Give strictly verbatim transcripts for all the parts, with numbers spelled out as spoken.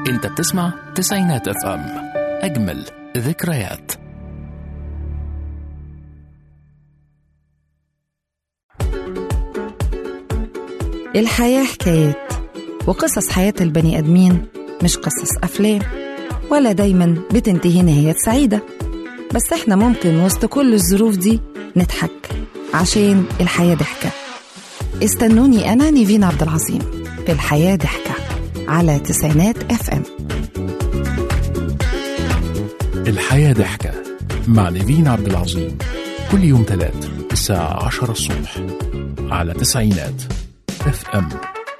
انت بتسمع تسعينات اف ام، اجمل ذكريات. الحياة حكايات وقصص حياة البني آدمين، مش قصص أفلام، ولا دايما بتنتهي نهاية سعيدة. بس احنا ممكن وسط كل الظروف دي نضحك عشان الحياة ضحكة. استنوني أنا نيفين عبد العظيم في الحياة ضحكة على تسعينات اف ام. الحياة ضحكة مع نيفين عبد العظيم، كل يوم ثلاث الساعة عشرة الصبح على تسعينات اف ام.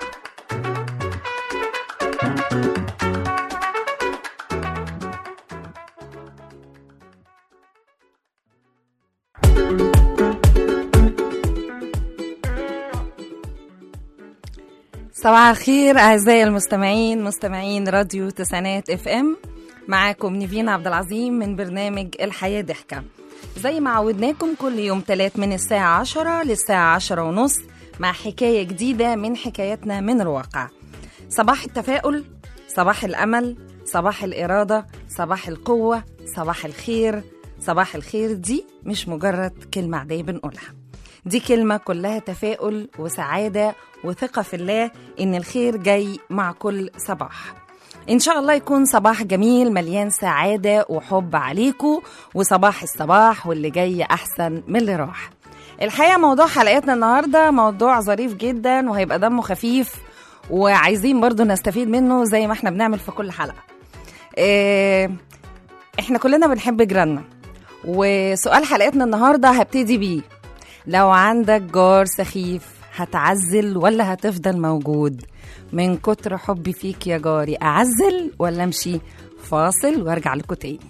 صباح الخير أعزائي المستمعين، مستمعين راديو تسعينات اف ام. معاكم نيفين عبد العظيم من برنامج الحياة ضحكة، زي ما عودناكم كل يوم تلات من الساعة عشرة للساعة عشرة ونص مع حكاية جديدة من حكاياتنا من الواقع. صباح التفاؤل، صباح الأمل، صباح الإرادة، صباح القوة، صباح الخير. صباح الخير دي مش مجرد كلمة عادية بنقولها، دي كلمة كلها تفاؤل وسعادة وثقة في الله إن الخير جاي مع كل صباح. إن شاء الله يكون صباح جميل مليان سعادة وحب عليكم، وصباح الصباح واللي جاي أحسن من اللي راح. الحقيقة موضوع حلقتنا النهاردة موضوع ظريف جدا وهيبقى دمه خفيف، وعايزين برضو نستفيد منه زي ما احنا بنعمل في كل حلقة. اه احنا كلنا بنحب جيراننا، وسؤال حلقتنا النهاردة هبتدي بيه: لو عندك جار سخيف هتعزل ولا هتفضل موجود؟ من كتر حبي فيك يا جاري أعزل ولا أمشي؟ فاصل وارجع لكم تاني.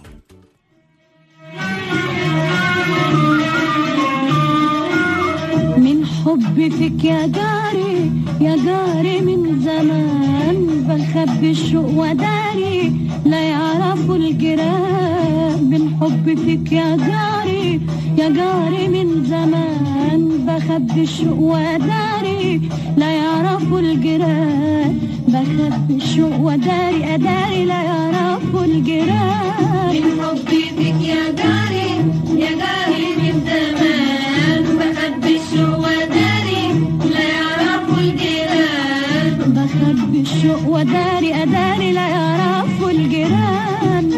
من حبي فيك يا جاري يا جاري من زمان بخبي الشوق وداري لا يعرفوا الجيران. من حبي فيك يا جاري يا جاري من زمان بخبي الشوق وداري لا يعرفوا الجيران. بخبي الشوق وداري أداري لا يعرفوا الجيران. من حبي فيك يا جاري يا جاري من زمان بخبي الشوق وداري لا يعرفوا الجيران. بخبي الشوق وداري أداري لا يعرفوا الجيران.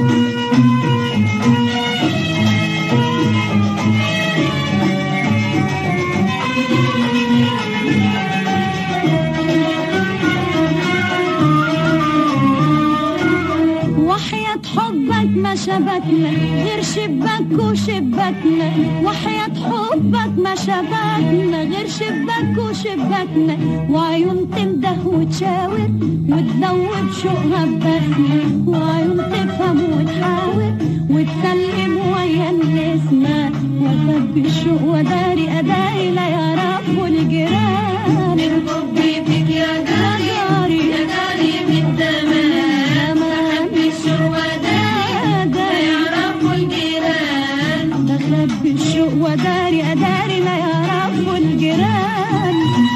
وحياة حبك ما شبكنا غير شباك وشباكنا. وحياة حبك ما شبكنا غير شباك وشباكنا. وعيون تنده وتشاور وتدوب شوقها ببكنا. وعيون تفهم وتحاور وتسلم ويا النسمة. وخبي الشوق وداري أداري لا يعرفوا الجيران. من حبي فيك يا جاري يا جاري من زمان بخبي الشوق وداري لا يعرفوا الجيران. بخبي الشوق وداري أداري لا يعرفوا الجيران.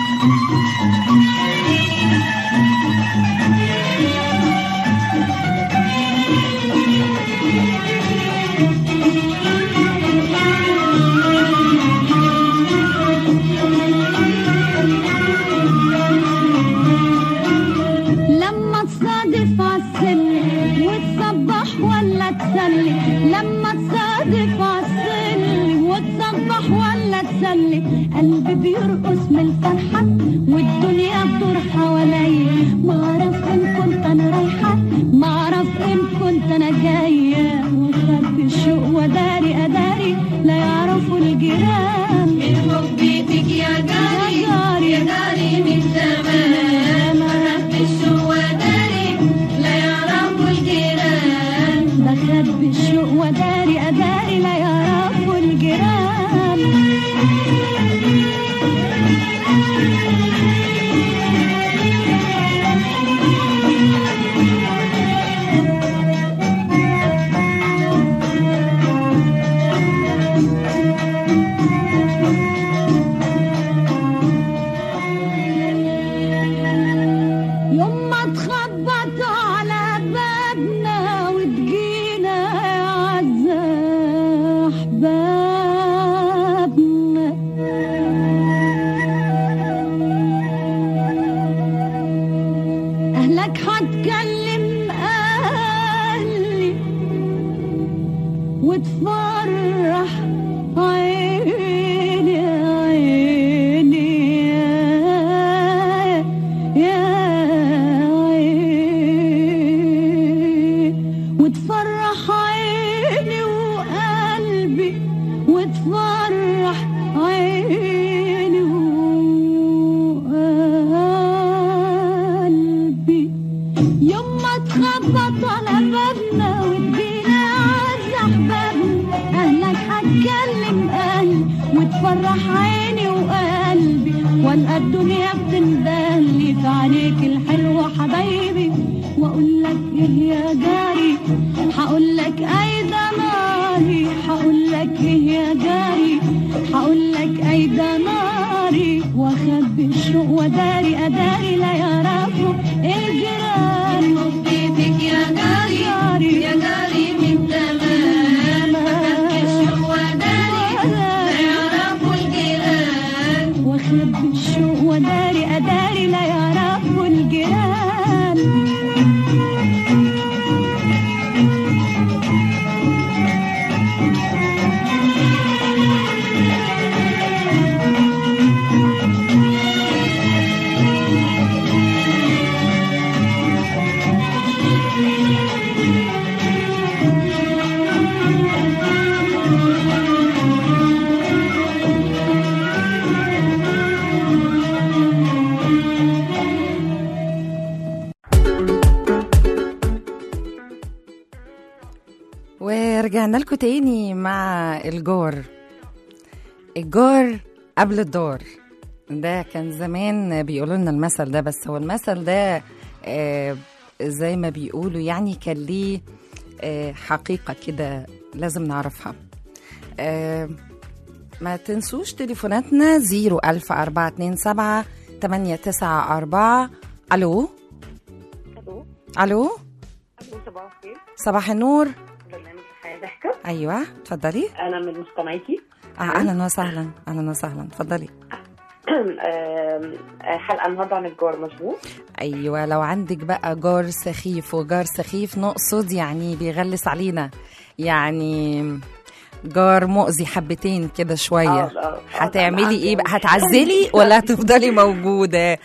لما تصادف عالسلم وتصبح ولا تسلي. لما تصادف عالسلم وتصبح ولا تسلي. قلبي بيرقص من الفرحة والدنيا بتدور حواليا. معرف إن كنت أنا رايحة معرف إن كنت أنا جاية. وخبي الشوق وداري أداري لا يعرفوا الجيران. من حبي فيك يا جاري يا جاري من زمان بخبي الشوق وداري لا يعرفوا الجيران. بخبي الشوق وداري أداري لا يعرفوا الجيران. لك هتكلم أهلي وتفرح عيني عيني يا عيني وتفرح عيني وقلبي وتفرح عيني وقلبي يوم ما تخبط على بابنا وتجينا عز أحبابنا أهلك هتكلم أهلي وتفرح عيني وقلبي والقى الدنيا بتندهلي في عينيك الحلوة حبايبي وأقول لك إيه يا جاري هقول لك أيدا ناري هقول لك إيه يا جاري هقول لك أيدا ناري وأخبي الشوق وداري أداري لا يعرفوا الجيران حبيبك يا جاري يا جاري من زمان أخبي الشوق وداري لا يعرفوا الجيران وأخبي الشوق وداري أداري لا يعرفوا الجيران ورجعنا لكم تاني مع الجار. الجار قبل الدار، ده كان زمان بيقولوا لنا المثل ده، بس هو المثل ده آه زي ما بيقولوا يعني كان ليه آه حقيقة كده لازم نعرفها. آه ما تنسوش تليفوناتنا زيرو ألف أربعة اتنين سبعة تمانية تسعة أربعة. ألو الو ألو الو صباح الخير. صباح النور. برنامج الحياة ضحكة. أيوة اتفضلي. أنا من مستمعيكي. آه أهلا وسهلا أهلا وسهلا اتفضلي. حلقة النهاردة عن الجار مظبوط. أيوة لو عندك بقى جار سخيف، وجار سخيف نقصد يعني بيغلس علينا، يعني جار مؤذي حبتين كده شوية، آه، آه، آه، هتعملي آه، ايه بقى؟ يعني. هتعزلي ولا هتفضلي موجودة؟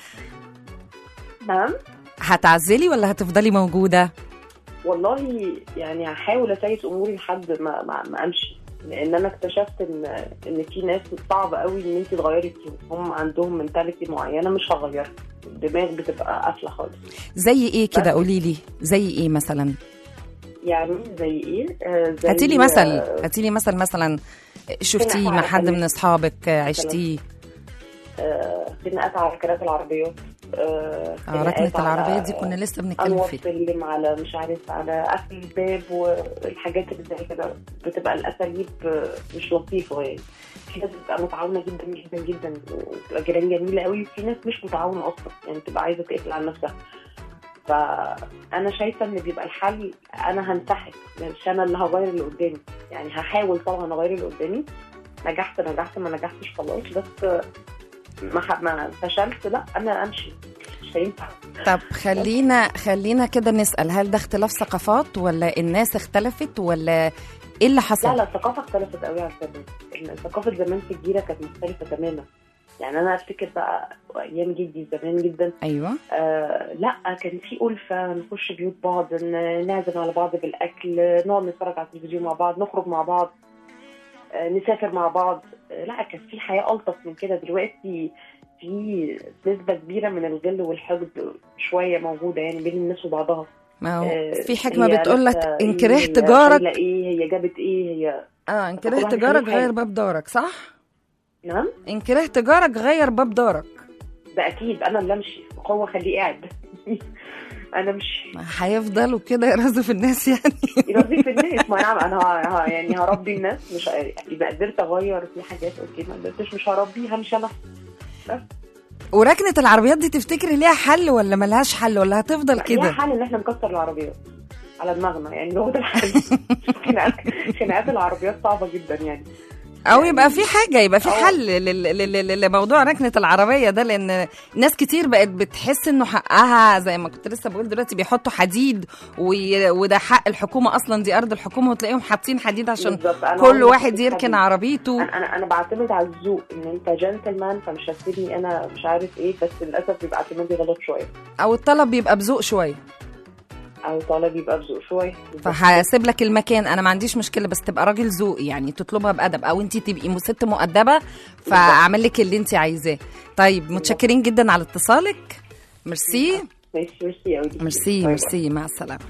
نعم هتعزلي ولا هتفضلي موجودة؟ والله يعني هحاول أسيس أموري لحد ما ما, ما أمشي، لأن أنا اكتشفت إن إن في ناس صعب قوي إن أنت تغيري فيهم، هم عندهم منتاليتي معينة مش هغيرها، الدماغ بتبقى قافلة خالص. زي ايه كده؟ قولي لي زي ايه مثلا؟ يعني زي ايه؟ آه زي هاتي لي مثل هاتي لي مثل مثلا شفتيه مع حد من اصحابك عشتيه. خناقات على ركنات العربيات. اه ركنة العربيات دي كنا لسه بنتكلم فيها. سلم على مش عارف على قفل الباب والحاجات اللي زي كده، بتبقى الاساليب مش لطيفه. يعني في ناس بتبقى متعاونه جدا جدا جدا وبتبقى جيران جميله قوي، وفي ناس مش متعاونه اصلا، يعني بتبقى عايزه تقفل على نفسها. فانا شايفه ان بيبقى الحل انا هنسحب، مش انا اللي هغير اللي قدامي. يعني هحاول طبعا اغير اللي قدامي، نجحت نجحت ما نجحتش خلاص، بس ما ما فشلت لا انا امشي، مش هينفع. طب خلينا خلينا كده نسال، هل ده اختلاف ثقافات ولا الناس اختلفت ولا ايه اللي حصل؟ لا لا الثقافه اختلفت قوي عن زمان. ثقافه زمان في الجيره كانت مختلفه تماما. يعني انا افتكر بقى ايام جدي زمان جدا. ايوه آه لا كان في ألفة، نخش بيوت بعض، نعزم على بعض بالاكل، نقعد نتفرج على التلفزيون مع بعض، نخرج مع بعض، آه نسافر مع بعض. آه لا كان في حياه الطف من كده. دلوقتي في نسبه كبيره من الغل والحقد شويه موجوده يعني بين الناس وبعضها. ما هو آه في حكمه بتقول لك ان كرهت جارك ايه هي جابت ايه هي اه ان كرهت جارك غير باب دارك، صح؟ نعم ان كرهت جارك غير باب دارك. ده اكيد انا اللي امشي، هو خليه قاعد انا مش هيفضلوا كده يرازوا في الناس يعني يرازوا في الناس. ما نعم انا ها يعني هربي الناس، مش اذا قدرت اغير في حاجات اوكي، ما قدرتش مش هربيها، مش انا بس. وركنة العربيات دي تفتكري ليها حل ولا ملهاش حل ولا هتفضل كده؟ ليها حل ان احنا نكسر العربيات على دماغنا، يعني هو ده الحل. خناقات العربيات صعبة جدا يعني. او يبقى في حاجه، يبقى في أو- حل لل- لل- لل- لموضوع ركنه العربيه ده، لان ناس كتير بقت بتحس انه حقها، زي ما كنت لسه بقول دلوقتي، بيحطوا حديد وي- وده حق الحكومه، اصلا دي ارض الحكومه، وتلاقيهم حاطين حديد عشان بالظبط. أنا كل عمري واحد حطيت يركن حديد. عربيته. انا انا انا بعتمد على الذوق، ان انت جنتلمان فمش هتسيبني انا مش عارف ايه، بس للاسف بيبقى اعتمادي غلط شويه، او الطلب بيبقى بذوق شويه، او طالب يبقى بذوق شويه. فهسيب لك المكان، انا ما عنديش مشكله، بس تبقى راجل ذوق، يعني تطلبها بادب، او انت تبقي ست مؤدبه فاعمل لك اللي انت عايزاه. طيب متشكرين جدا على اتصالك، ميرسي ماشي، ميرسي قوي. ميرسي ميرسي، مع السلامه.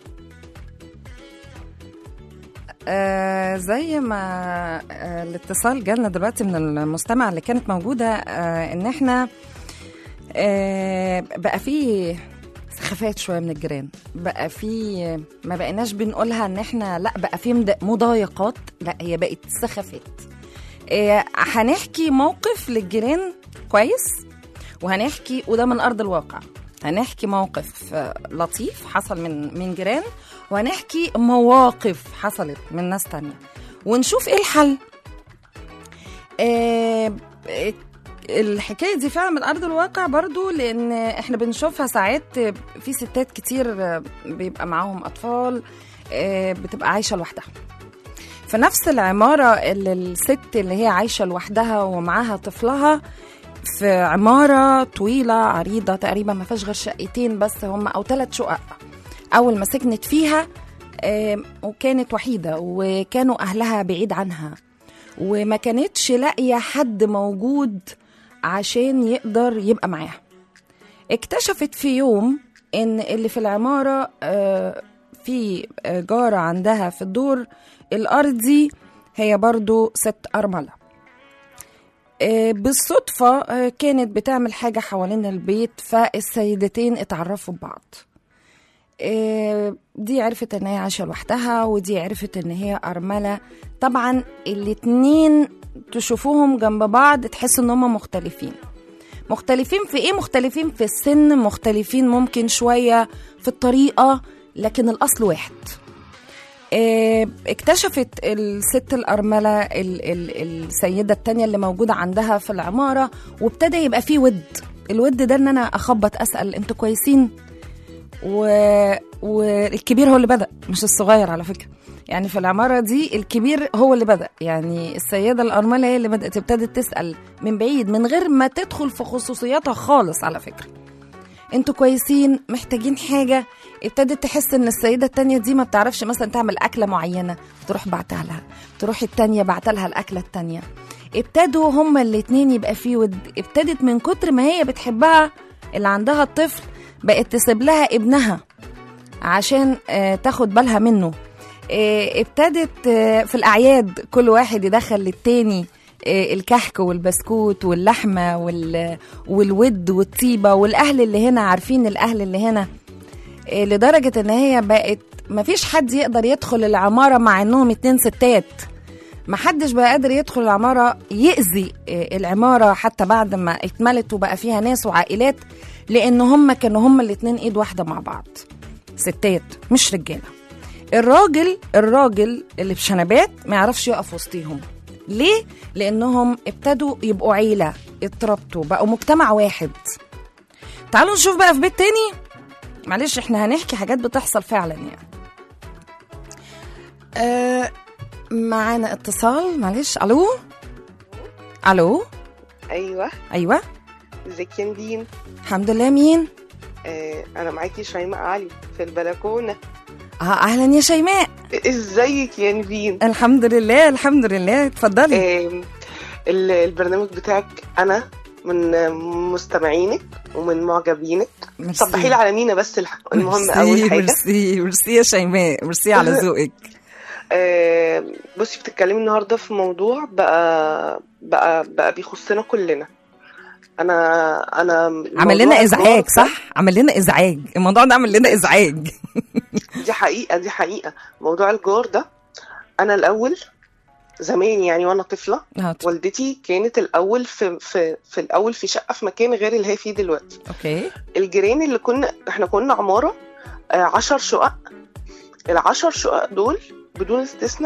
آه زي ما آه الاتصال جالنا دلوقتي من المستمع اللي كانت موجوده، آه ان احنا آه بقى فيه سخافات شويه من الجيران، بقى في ما بقيناش بنقولها ان احنا لا، بقى في مد- مضايقات، لا هي بقت سخافات. إيه، هنحكي موقف للجيران كويس، وهنحكي وده من ارض الواقع، هنحكي موقف آه، لطيف حصل من من جيران، وهنحكي مواقف حصلت من ناس تانية، ونشوف ايه الحل. إيه، الحكاية دي فعلا من أرض الواقع برضو، لأن إحنا بنشوفها ساعات في ستات كتير بيبقى معاهم أطفال، بتبقى عايشة لوحدها في نفس العمارة، اللي الست اللي هي عايشة لوحدها ومعاها طفلها في عمارة طويلة عريضة تقريبا ما فيهاش غير شقتين بس هم، أو ثلاث شقق. أول ما سكنت فيها وكانت وحيدة، وكانوا أهلها بعيد عنها، وما كانتش لاقية حد موجود عشان يقدر يبقى معاها. اكتشفت في يوم ان اللي في العمارة في جارة عندها في الدور الأرضي هي برضو ست أرملة. بالصدفة كانت بتعمل حاجة حوالين البيت، فالسيدتين اتعرفوا ببعض. دي عرفت ان هي عايشة لوحدها، ودي عرفت ان هي أرملة. طبعا الاتنين تشوفوهم جنب بعض تحس ان هم مختلفين. مختلفين في ايه؟ مختلفين في السن، مختلفين ممكن شوية في الطريقة، لكن الأصل واحد. اه اكتشفت الست الأرملة ال ال السيدة التانية اللي موجودة عندها في العمارة، وابتدى يبقى فيه ود. الود ده ان انا اخبط اسأل انتوا كويسين، و... والكبير هو اللي بدأ مش الصغير على فكرة. يعني في العمارة دي الكبير هو اللي بدأ، يعني السيدة الأرملة هي اللي بدأت، ابتدت تسأل من بعيد من غير ما تدخل في خصوصياتها خالص على فكرة. انتوا كويسين؟ محتاجين حاجة؟ ابتدت تحس ان السيدة التانية دي ما بتعرفش مثلا تعمل أكلة معينة، تروح بعتها لها، تروح التانية بعتها لها الأكلة التانية. ابتدوا هما الاتنين يبقى فيه ود. ابتدت من كتر ما هي بتحبها اللي عندها الطفل، بقت تسيب لها ابنها عشان آه تاخد بالها منه. آه ابتدت آه في الأعياد كل واحد يدخل للتاني آه الكحك والبسكوت واللحمة والود والطيبة، والأهل اللي هنا عارفين الأهل اللي هنا، آه لدرجة ان هي بقت مفيش حد يقدر يدخل العمارة مع انهم اتنين ستات. محدش بقى قادر يدخل العمارة يأذي آه العمارة حتى بعد ما اتملت وبقى فيها ناس وعائلات، لأن هم كانوا هم الاتنين ايد واحدة مع بعض، ستات مش رجالة. الراجل الراجل اللي بشنبات ما يعرفش يقف وسطيهم. ليه؟ لأنهم ابتدوا يبقوا عيلة، اتربطوا بقوا مجتمع واحد. تعالوا نشوف بقى في بيت تاني، معلش احنا هنحكي حاجات بتحصل فعلا يعني. أه معانا اتصال، معلش. الو الو ايوه ايوه، ازيك يا ندين؟ الحمد لله. مين؟ آه انا معاكي شيماء علي في البلكونه. اه اهلا يا شيماء، ازيك يا ندين؟ الحمد لله الحمد لله، اتفضلي. آه البرنامج بتاعك انا من مستمعينك ومن معجبينك. صبحي لي على مينا بس المهم. اول حاجه ميرسي ميرسي يا شيماء، ميرسي على ذوقك. آه بصي، بتتكلمي النهارده في موضوع بقى بقى بقى بيخصنا كلنا. انا انا عمل لنا ازعاج، صح؟ عمل لنا ازعاج الموضوع ده، عمل لنا ازعاج. دي حقيقه دي حقيقه موضوع الجار ده. انا الاول زمان يعني وانا طفله هات. والدتي كانت الاول في في في الاول في شقه في مكان غير اللي هي فيه دلوقتي. اوكي. الجيران اللي كنا احنا كنا عماره آه عشر شقق. العشر شقق دول بدون استثناء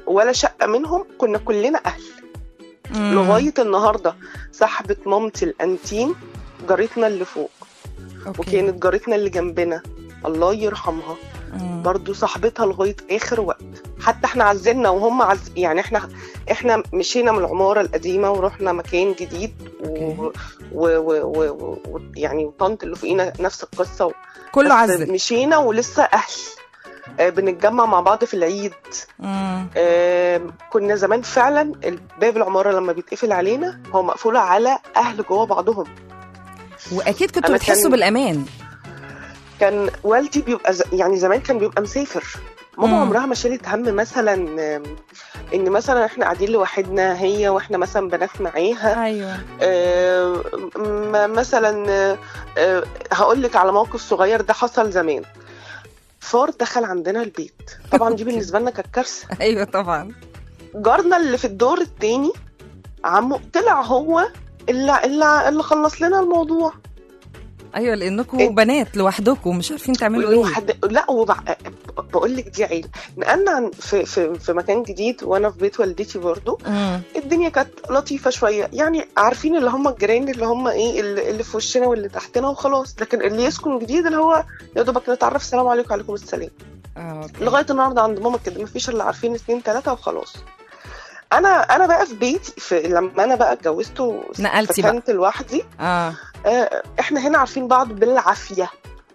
ولا شقه منهم، كنا كلنا اهل. مم. لغايه النهارده صاحبه مامتي الانتيم جارتنا اللي فوق. أوكي. وكانت جارتنا اللي جنبنا الله يرحمها مم. برضو صاحبتها لغايه اخر وقت. حتى احنا عزلنا وهم عز... يعني احنا احنا مشينا من العماره القديمه ورحنا مكان جديد و... و... و... و... و... يعني طنط اللي فوقينا نفس القصه و... كله عزل. مشينا ولسه اهل. آه بنتجمع مع بعض في العيد. آه كنا زمان فعلا الباب العماره لما بيتقفل علينا هو مقفول على اهل جوه بعضهم. واكيد كنتوا بتحسوا بالامان. كان والدي بيبقى ز... يعني زمان كان بيبقى مسافر. ماما عمرها ما شالت هم مثلا ان مثلا احنا قاعدين لوحدنا هي واحنا مثلا بنات معاها. ايوه. آه مثلا آه هقول لك على موقف صغير ده حصل زمان. فار دخل عندنا البيت، طبعا دي بالنسبه لنا كانت كارثه. ايوه طبعا. جارنا اللي في الدور الثاني عمو طلع هو اللي اللي, اللي خلص لنا الموضوع. ايوه لانكم إيه؟ بنات لوحدكم مش عارفين تعملوا ايه. وحد... لا وبع... بقول لك دي عيله. نقلنا في في في مكان جديد وانا في بيت والدتي برضو. مم. الدنيا كانت لطيفه شويه، يعني عارفين اللي هم الجيران اللي هم ايه اللي في وشنا واللي تحتنا وخلاص. لكن اللي يسكن جديد اللي هو يا دوبك نتعرف السلام عليكم وعليكم السلام. آه، لغايه النهارده عند ماما كده مفيش اللي عارفين اتنين تلاته وخلاص. انا انا بقى في بيتي في لما انا بقى اتجوزت نقلتي بقى كنت لوحدي. اه آه احنا هنا عارفين بعض بالعافيه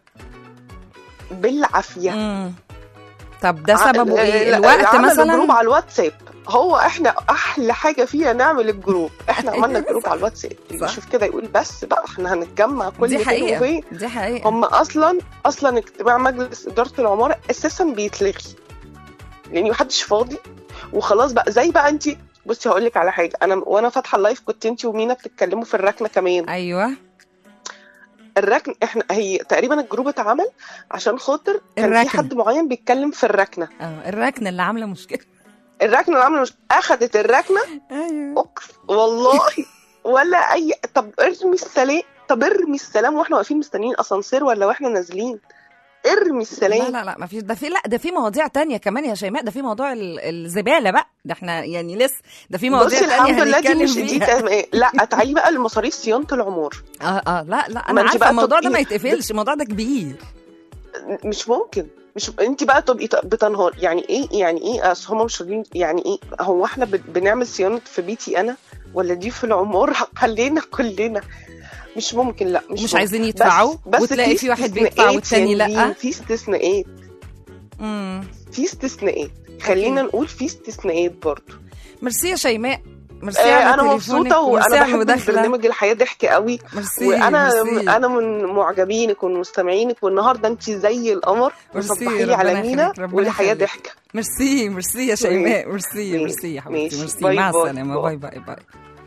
بالعافيه. امم طب ده سببه ايه؟ الوقت مثلا؟ الجروب على الواتساب. هو احنا احلى حاجه فيها نعمل الجروب. احنا عملنا الجروب على الواتساب. يشوف كده يقول بس بقى احنا هنتجمع كل دي حقيقه دي حقيقه. هم اصلا اصلا اجتماع مجلس اداره العماره اساسا بيتلغي لان محدش فاضي وخلاص بقى. زي بقى انت بصي هقول لك على حاجه. انا وانا فاتحه اللايف كنت انت ومينا بتتكلموا في الركنه كمان. ايوه الركن احنا هي تقريبا الجروب اتعمل عشان خاطر كان الركن. في حد معين بيتكلم في الركنه. اه الركنه اللي عامله مشكله. الركنه اللي عامله مشكله اخذت الركنه. ايوه والله ولا اي. طب ارمي السلام. طب ارمي السلام واحنا واقفين مستنيين اسانسير ولا واحنا نازلين. ارمي السلام. لا لا لا ما فيش. ده في لا ده في مواضيع تانية كمان يا شيماء. ده في موضوع الزباله بقى. ده احنا يعني لسه ده في مواضيع تانية هنتكلم فيها. لا تعالي بقى لمصاريف صيانه العمر. اه اه لا لا انا عارفه الموضوع ده ما يتقفلش. الموضوع ده كبير مش ممكن. مش انت بقى تبقي بتنهار. يعني ايه يعني ايه اصل هم مش راضيين. يعني ايه هو احنا بنعمل صيانه في بيتي انا ولا دي في العمر خلينا كلنا. مش ممكن. لا مش, مش عايزين يدفعوا. بس بس وتلاقي في واحد بيدفع والتاني لا. في استثناءات. امم في استثناءات. خلينا نقول في استثناءات برضو. ميرسي يا شيماء. ميرسي آه على انا مبسوطه وانا بحب برنامج الحياه ضحك قوي. مرسي وانا مرسي. انا من معجبينك ومستمعينك والنهارده انت زي القمر. وصبحي لي على مينا والحياه ضحكه. ميرسي ميرسي يا شيماء. ميرسي ميرسي يا حبيبتي. ميرسي مع السلامه. باي باي باي.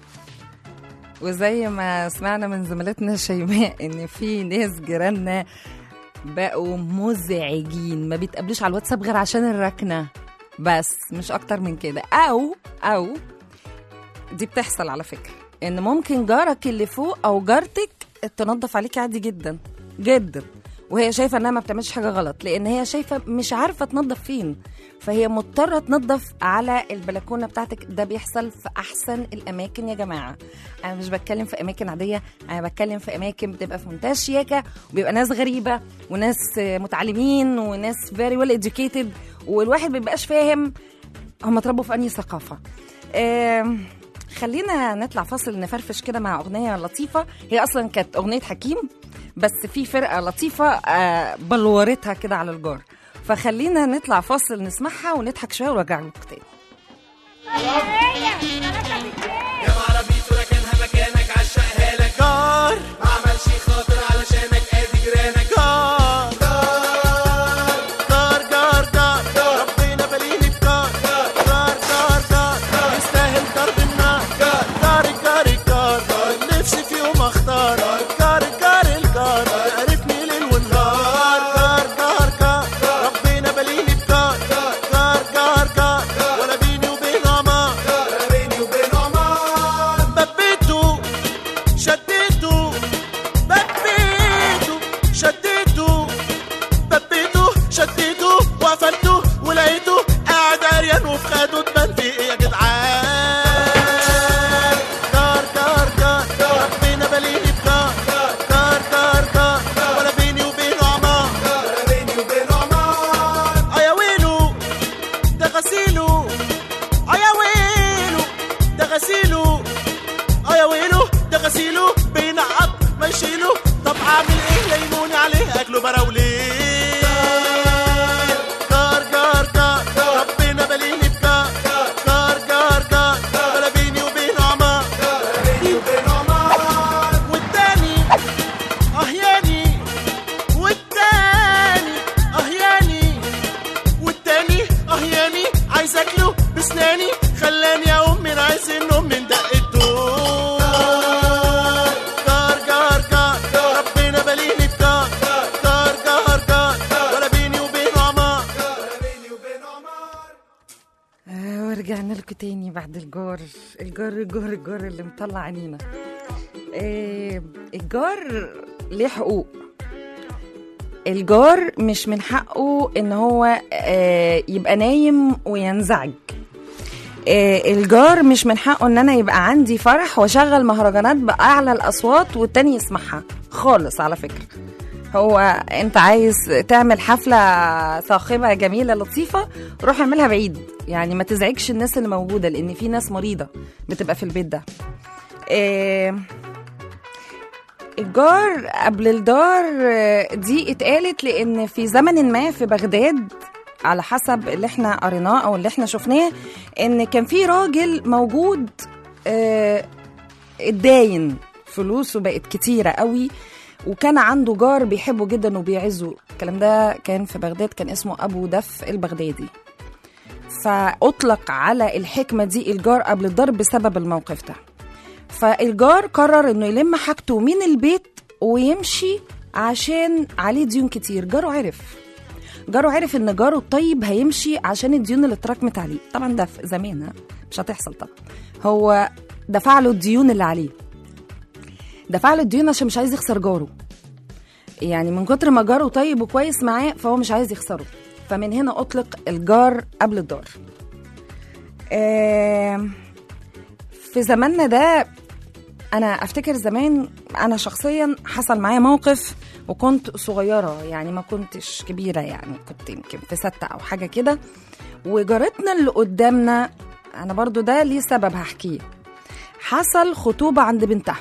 وزي ما سمعنا من زميلتنا شيماء ان في ناس جيراننا بقوا مزعجين ما بيتقابلوش على الواتساب غير عشان الركنه بس مش اكتر من كده. او او دي بتحصل على فكره ان ممكن جارك اللي فوق او جارتك تنظف عليك عادي جدا جدا وهي شايفه انها ما بتعملش حاجه غلط لان هي شايفه مش عارفه تنظف فين فهي مضطره تنظف على البلكونه بتاعتك. ده بيحصل في احسن الاماكن يا جماعه. انا مش بتكلم في اماكن عاديه. انا بتكلم في اماكن بتبقى في منتهى الشياكه وبيبقى ناس غريبه وناس متعلمين وناس very well educated والواحد ما بيبقاش فاهم هم اتربوا في انهي ثقافه. آه خلينا نطلع فاصل نفرفش كده مع اغنيه لطيفه. هي اصلا كانت اغنيه حكيم بس في فرقه لطيفه آه بلورتها كده على الجار. فخلينا نطلع فاصل نسمعها ونضحك شويه ونرجع لكم تاني. يا عربيته ركنها مكانك عشقها لك جار ما عملش خاطر علشانك ادي جيرانك جار جار جار جار جار ربنا باليني بجار جار جار جار يستاهل ضرب النار جار جار جار جار نفسي في يوم اختار جار جار الجار عرفني ليل والنهار جار جار جار ربنا باليني بجار جار جار جار ولا بيني وبين عمار ولا بيني وبين عمار ببيته شديته ببيته يعينوني عليه اكله براوليه. جار جار جار جار ربنا بليني بجار جار جار جار ولا بيني وبينه عمار ولا بيني وبينه عمار. والتاني اهياني والتاني اهياني والتاني اهياني عايز اكله بسناني خلاني اقوم من عايز النوم من دقته. جار جار جار جار ربنا بليني بجار جار جار جار ولا بيني وبينه عمار ولا بيني وبينه عمار. آه ورجعنا لكم تاني بعد الجار الجار الجار الجار اللي مطلع عينينا. آه الجار ليه حقوق. الجار مش من حقه ان هو آه يبقى نايم وينزعج. آه الجار مش من حقه ان انا يبقى عندي فرح واشغل مهرجانات باعلى الاصوات والتاني يسمعها خالص. على فكرة هو انت عايز تعمل حفلة صاخبة جميلة لطيفة روح اعملها بعيد، يعني ما تزعجش الناس اللي موجودة لان في ناس مريضة بتبقى في البيت ده. آه الجار قبل الدار دي اتقالت لان في زمن ما في بغداد على حسب اللي احنا قريناه او اللي احنا شفناه ان كان في راجل موجود اه اتداين فلوسه بقت كتيرة قوي وكان عنده جار بيحبه جدا وبيعزه. الكلام ده كان في بغداد كان اسمه ابو دف البغدادي. فاطلق على الحكمة دي الجار قبل الدار بسبب الموقف ده. فالجار قرر انه يلم حاجته من البيت ويمشي عشان عليه ديون كتير. جاره عرف جاره عرف ان جاره الطيب هيمشي عشان الديون اللي اتراكمت عليه. طبعا ده في زمان مش هتحصل طبعا. هو دفع له الديون اللي عليه دفع له الديون عشان مش عايز يخسر جاره. يعني من كتر ما جاره طيب وكويس معاه فهو مش عايز يخسره. فمن هنا اطلق الجار قبل الدار. آه في زماننا ده انا افتكر زمان انا شخصيا حصل معايا موقف وكنت صغيرة يعني ما كنتش كبيرة، يعني كنت يمكن في ستة او حاجة كده. وجارتنا اللي قدامنا انا برضو ده ليه سبب هحكيه. حصل خطوبة عند بنتها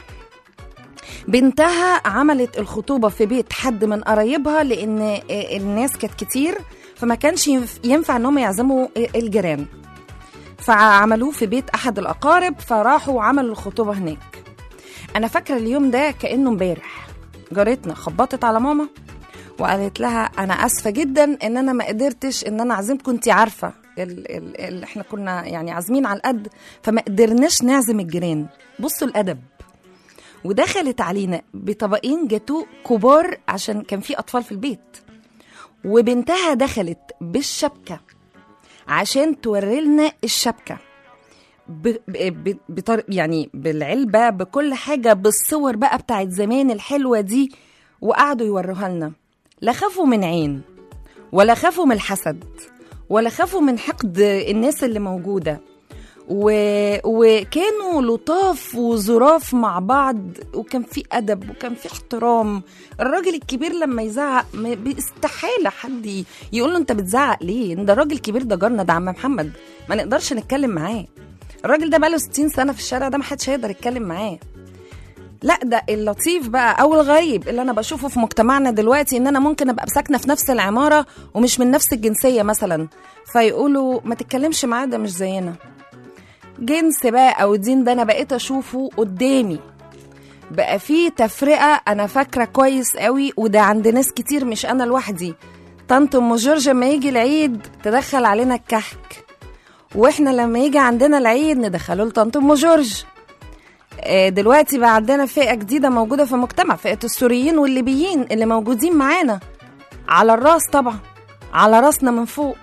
بنتها عملت الخطوبة في بيت حد من قرايبها لان الناس كانت كتير فما كانش ينفع انهم يعزموا الجيران فعملوه في بيت احد الاقارب فراحوا وعملوا الخطوبة هناك. انا فاكرة اليوم ده كأنه امبارح. جارتنا خبطت على ماما وقالت لها انا اسفة جدا ان انا ما قدرتش ان انا اعزمكم. انتي عارفة اللي احنا كنا يعني عازمين على القد فما قدرناش نعزم الجيران. بصوا الادب. ودخلت علينا بطبقين جاتو كبار عشان كان في اطفال في البيت وبنتها دخلت بالشبكة عشان توري لنا الشبكة ب... ب... بطر... يعني بالعلبة بكل حاجة بالصور بقى بتاعت زمان الحلوة دي وقعدوا يوروها لنا. لا خافوا من عين ولا خافوا من الحسد ولا خافوا من حقد الناس اللي موجودة و... وكانوا لطاف وظراف مع بعض وكان في أدب وكان في احترام. الراجل الكبير لما يزعق باستحالة حد يقول له انت بتزعق ليه؟ ده الراجل الكبير ده جارنا ده عم محمد ما نقدرش نتكلم معاه. الراجل ده بقاله ستين سنة في الشارع ده ما حدش هيقدر يتكلم معاه. لا ده اللطيف بقى او الغريب اللي انا بشوفه في مجتمعنا دلوقتي ان انا ممكن ابقى ساكنه في نفس العماره ومش من نفس الجنسيه مثلا فيقولوا ما تتكلمش معاه ده مش زينا. جنس بقى او دين ده انا بقيت اشوفه قدامي بقى فيه تفرقه. انا فاكره كويس قوي وده عند ناس كتير مش انا لوحدي. طنط ام جورج لما يجي العيد تدخل علينا الكحك واحنا لما يجي عندنا العيد ندخله لطنط ام جورج. دلوقتي بقى عندنا فئة جديدة موجودة في المجتمع فئة السوريين والليبيين اللي موجودين معانا على الراس طبعا على راسنا من فوق.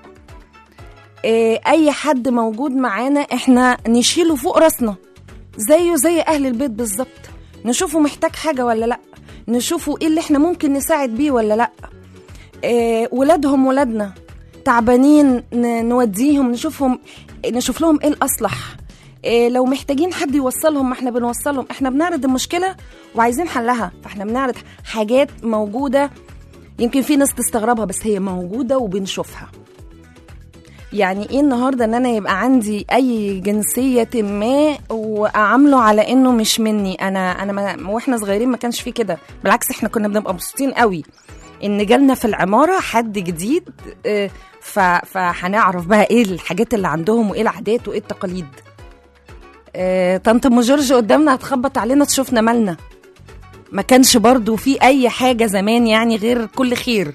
اي حد موجود معانا احنا نشيله فوق راسنا زيه زي اهل البيت بالظبط. نشوفه محتاج حاجة ولا لا نشوفه ايه اللي احنا ممكن نساعد بيه ولا لا. ولادهم ولادنا تعبانين نوديهم نشوفهم نشوف لهم ايه الاصلح. إيه لو محتاجين حد يوصلهم ما احنا بنوصلهم. احنا بنعرض المشكلة وعايزين حلها فاحنا بنعرض حاجات موجودة يمكن في ناس تستغربها بس هي موجودة وبنشوفها. يعني ايه النهارده ان انا يبقى عندي اي جنسيه ما واعامله على انه مش مني انا انا ما واحنا صغيرين ما كانش فيه كده، بالعكس احنا كنا بنبقى مبسوطين قوي ان جالنا في العماره حد جديد، فهنعرف بقى ايه الحاجات اللي عندهم وايه العادات وايه التقاليد. طنط ام جورج قدامنا هتخبط علينا تشوفنا مالنا، ما كانش برضو في اي حاجه زمان يعني غير كل خير.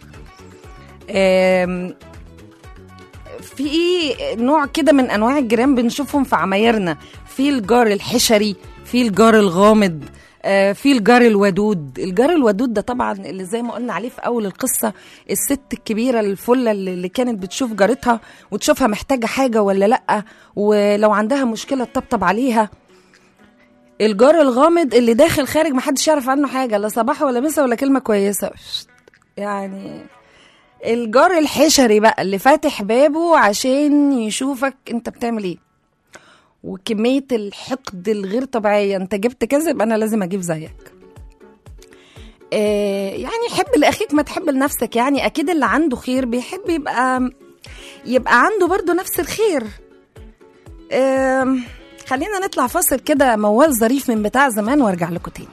في نوع كده من انواع الجيران بنشوفهم في عمايرنا، في الجار الحشري، في الجار الغامض، في الجار الودود. الجار الودود ده طبعا اللي زي ما قلنا عليه في اول القصه، الست الكبيره الفله اللي كانت بتشوف جارتها وتشوفها محتاجه حاجه ولا لا، ولو عندها مشكله تطبطب عليها. الجار الغامض اللي داخل خارج محدش يعرف عنه حاجه، لا صباح ولا مساء ولا كلمه كويسه يعني. الجار الحشري بقى اللي فاتح بابه عشان يشوفك انت بتعمل ايه، وكمية الحقد الغير طبيعية، انت جبت كذب انا لازم اجيب زيك. آه يعني حب لأخيك ما تحب لنفسك، يعني اكيد اللي عنده خير بيحب يبقى يبقى عنده برضو نفس الخير. آه خلينا نطلع فاصل كده موال ظريف من بتاع زمان وارجع لكم تاني.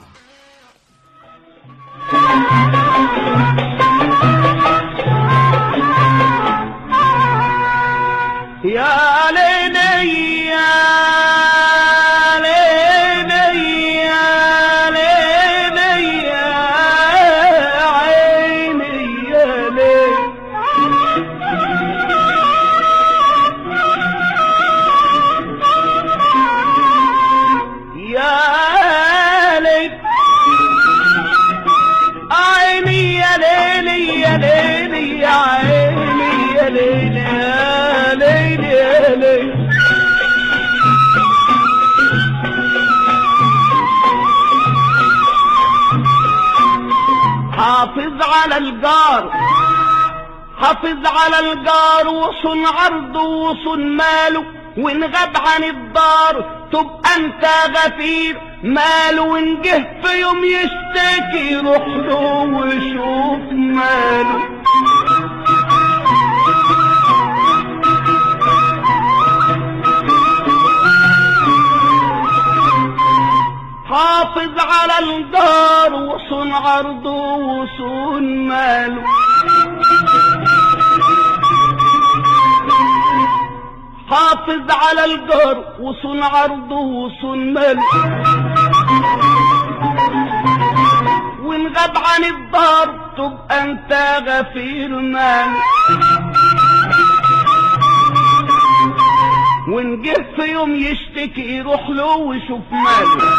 يا ليلي يا ليلي يا ليلي يا عيني يا ليلي يا ليلي عيني يا ليلي يا ليلي يا عيني يا ليلي يا ليلي يا ليلي. حافظ على الجار، حافظ على الجار وصن عرضه وصن ماله، وان غاب عن الدار تبقى انت غفير ماله، وان جه في يوم يشتكي روح له وشوف ماله. حافظ على الجار وصن عرضه وصن ماله، حافظ على الجار وصن عرضه وصن ماله، وان غاب عن الدار تبقى انت غفير ماله، وان جه في يوم يشتكي يروح له ويشوف ماله،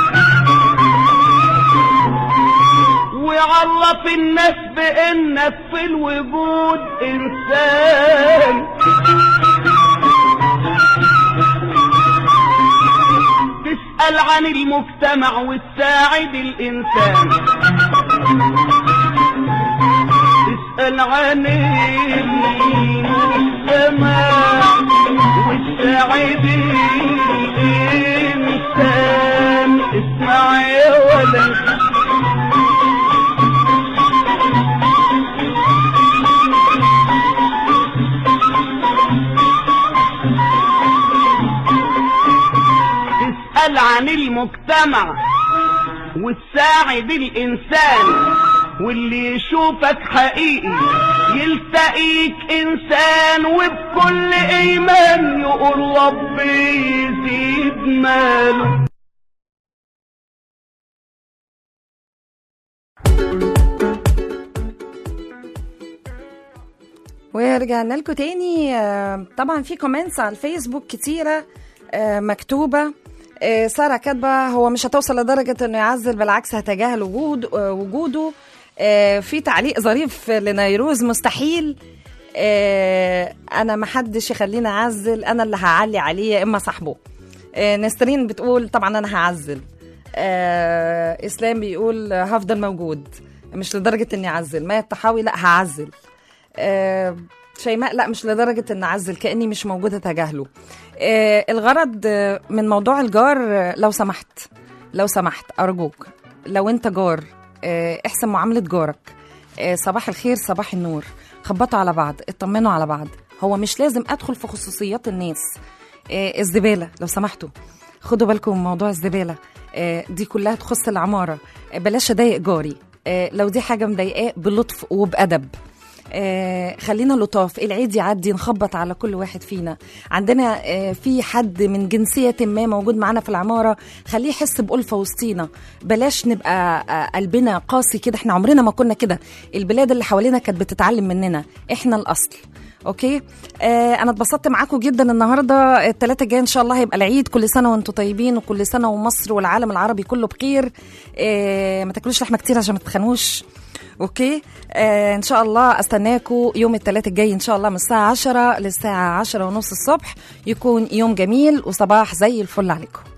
ويعرف الناس بانك في الوجود انسان، تسأل عن المجتمع وتساعد الانسان، تسأل عن المجتمع وتساعد الانسان. اسمع يا ولد تسأل عن المجتمع وتساعد الإنسان، واللي يشوفك حقيقي يلتقيك إنسان، وبكل إيمان يقول ربي يزيد ماله. ورجعنا لكم تاني. طبعا في كومنتس على الفيسبوك كتيرة مكتوبة. سارة كاتبة هو مش هتوصل لدرجة انه يعزل، بالعكس هتجاهل وجود وجوده. في تعليق ظريف لنيروز مستحيل انا محدش يخليني اعزل، انا اللي هعلي عليه يا اما صاحبه. نسترين بتقول طبعا انا هعزل. اسلام بيقول هفضل موجود مش لدرجة اني اعزل. ما الطحاوي لا هعزل. شيماء لا مش لدرجة ان اعزل كأني مش موجودة تجاهله. آه الغرض من موضوع الجار، لو سمحت لو سمحت أرجوك لو انت جار آه احسن معاملة جارك. آه صباح الخير صباح النور، خبطوا على بعض، اطمنوا على بعض. هو مش لازم ادخل في خصوصيات الناس. آه الزباله لو سمحتوا خدوا بالكم من موضوع الزباله، آه دي كلها تخص العماره. آه بلاش اضايق جاري، آه لو دي حاجه مضايقاه بلطف وبادب. آه خلينا لطاف، العيد يعدي نخبط على كل واحد فينا. عندنا آه في حد من جنسية ما موجود معنا في العمارة، خليه يحس بألفة وسطينا. بلاش نبقى آه قلبنا قاسي كده، احنا عمرنا ما كنا كده. البلاد اللي حوالينا كانت بتتعلم مننا، احنا الأصل. اوكي آه انا اتبسطت معاكم جدا النهارده. الثلاثه الجاي ان شاء الله هيبقى العيد، كل سنه وانتم طيبين، وكل سنه ومصر والعالم العربي كله بخير. آه ما تاكلوش لحمه كتير عشان ما تتخنوش. اوكي آه ان شاء الله استناكم يوم الثلاث الجاي ان شاء الله من الساعه عشرة للساعه عشرة ونص الصبح. يكون يوم جميل وصباح زي الفل عليكم.